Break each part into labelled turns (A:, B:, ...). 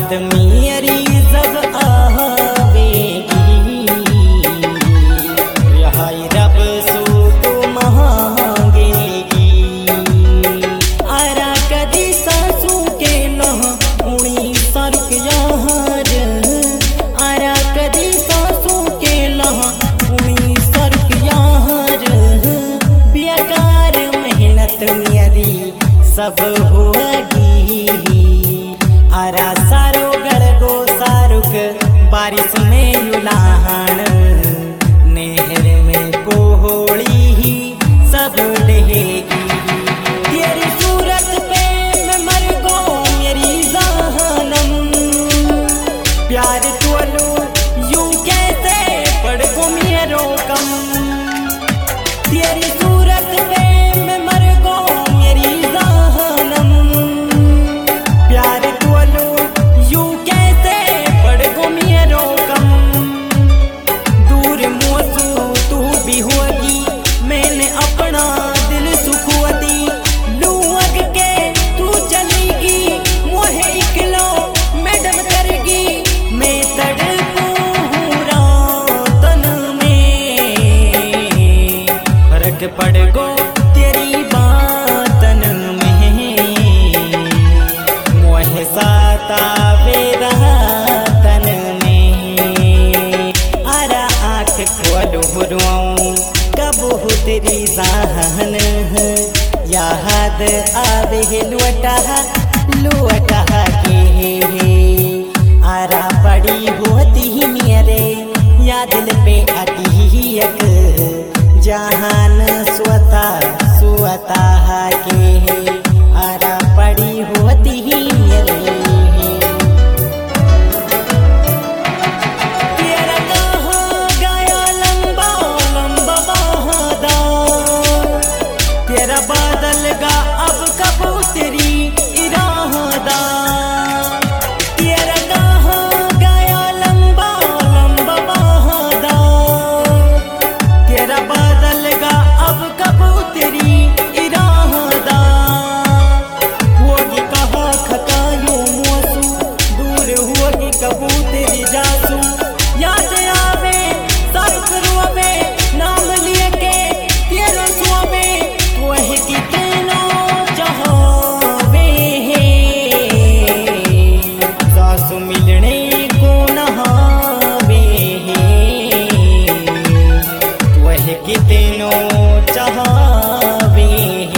A: याद मेरी जब आवेगी रिहाई रब सो तो मांगेगी। आरा कदी सासू के लह उड़ी सरक यार, आरा कदी सासू के लह उड़ी सरक यार। बेकार मेहनत मेरी सब होगी। आरा सारो गड़गो सारुक बारिश में युलाहन, नहर में पोहोड़ी ही सब डहेगी। तेरी सूरत पे मैं मर गो मेरी जहनम, प्यार तोलू यूं कैसे पड़ गो मेरो कम। तेरी सूरत पे मैं मर गो मेरी जहनम, प्यार तोलू यूं कैसे पड़ गो मेरो कम। दूर मोसू तू भी होगी, मैंने अपना दिल सुखवा दी। लू अग के तू चलेगी, मोहे इकलो मैडम करेगी। मैं तड़पूं रातन में, फर्क पड़ गो तेरी बातन में। मोहे सतावे रातन में, आरा आँख खोलू रोऊं कब हो तेरी जहन। याद आवे लुटा लुटा के, आरा बड़ी होती मेरे या दिल पे अटियक। जहान स्वता स्वता के, आरा बड़ी होती मेरे। तेरा कहाँ गया लंबा लंबा वादा, तेरा बादल गा अब कब तेरी इरादा। तेरा कहाँ गया लंबा लंबा वादा, तेरा बादल गा अब कब तेरी इरादा। होगी कहाँ खकायूं मोसू, दूर होगी कबू तेरी जासू। याद आवे सब रोवे नाम लिए के तेरा सोवे। वह कितना चाहवे सासू मिलने को नहावे। वह कितनो चाहवे,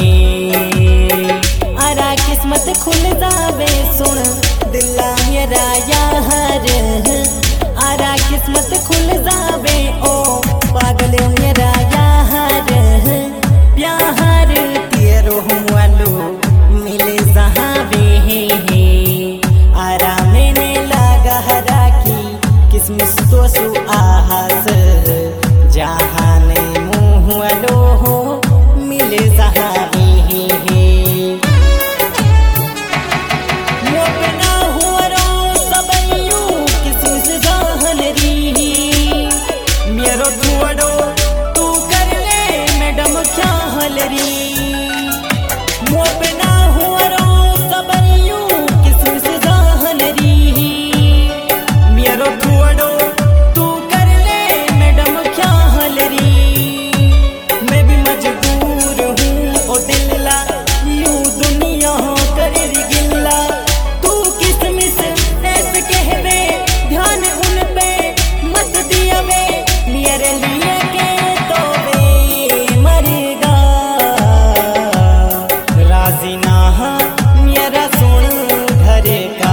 A: आरा किस्मत खुल जावे सुन दिला मेरा यार। आरा किस्मत खुल जावे ओ पागल मेरा यार। प्यार तेरो वालो मिले जहावे, आरा मैंने लगा राखी किसमिस तो सुहास। जहान मुँह वालो हो मिले जहावे, मोपना हुआ रो सबैयू किसमिस जहन री। मेरो थुअडो तू कर ले मैडम ख्याल री। मोपना हुआ रो सबैयू किसमिस जहन री। मेरो थुअडो तू कर ले मैडम ख्याल री। मैं भी मजबूर हूँ ओ दिलला, यूं दुनिया कर गिल्ला। तू किसमिस ऐसे कह दे ध्यान उन पे मत दिया वे। मेरे लिए के तो वे मरेगा, राजी ना मेरा सुन घर का।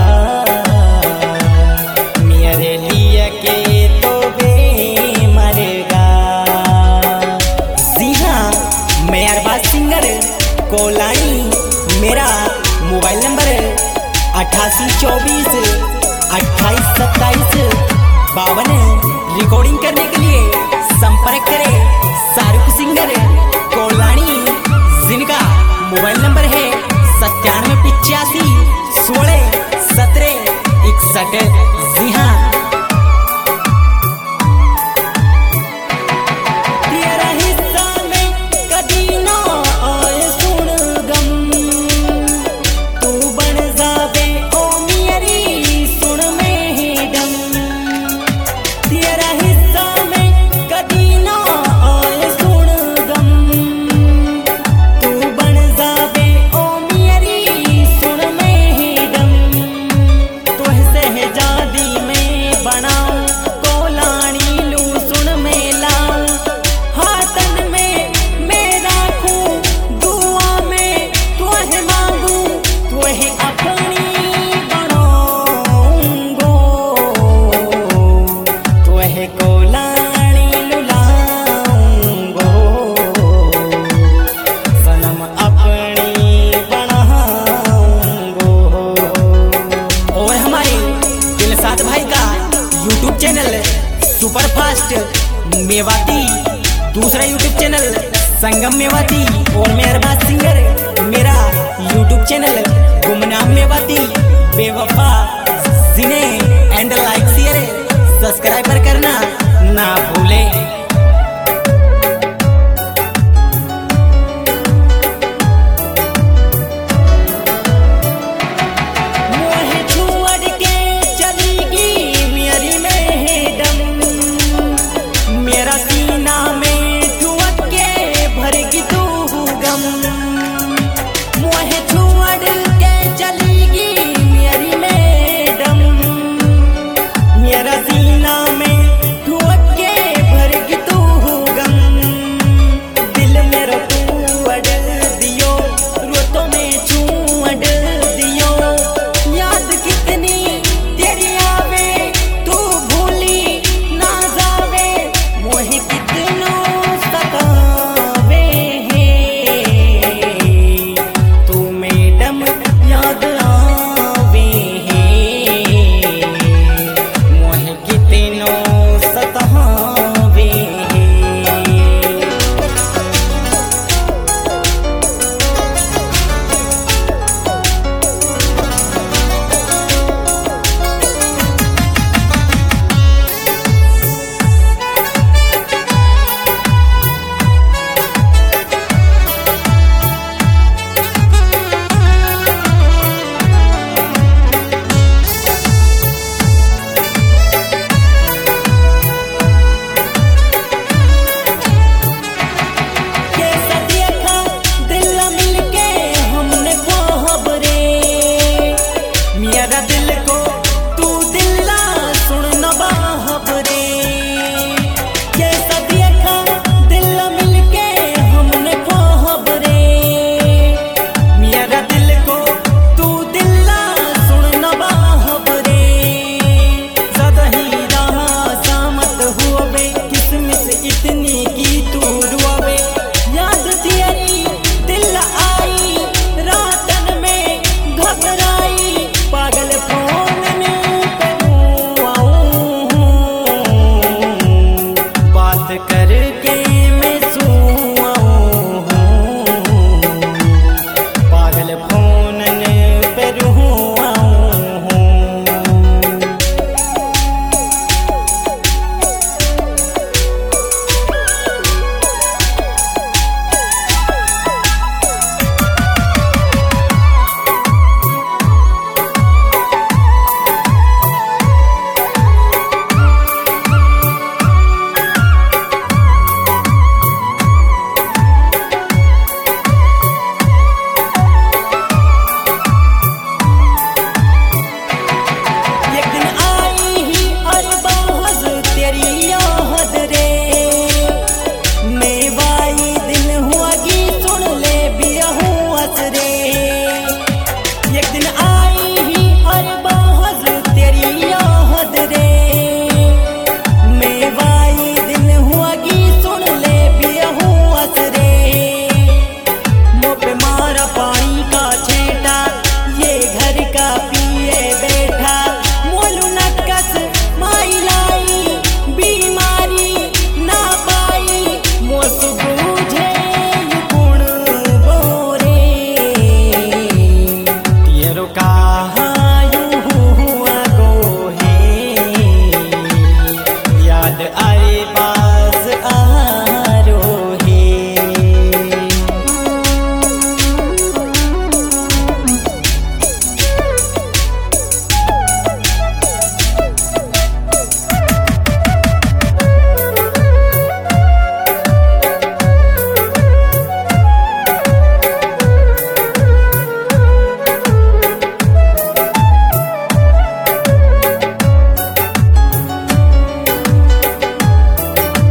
A: मेरे लिए के तो वे मरेगा। जी हाँ, मैं अरबाज सिंगर कोलाई। मेरा मोबाइल नंबर 8824282752। रिकॉर्डिंग करने के लिए संपर्क करें शाहरुख सिंगर कोलानी, जिनका मोबाइल नंबर है 9785161761। जी हाँ, तेरा हिस्सा में कभी ना आए सुन गम। तू बन जावे ओ मेरी सुन सुपरफास्ट मेवाती, दूसरा यूट्यूब चैनल संगम मेवाती और मेहरबान सिंगर मेरा यूट्यूब चैनल गुमनाम मेवाती बेवफा